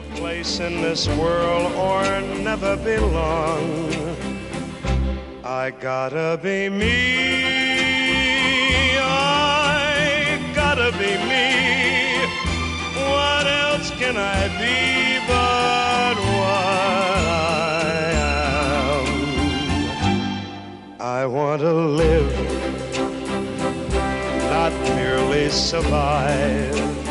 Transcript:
place in this world or never belong. I gotta be me, I gotta be me. What else can I be but what I am? I want to live, not merely survive.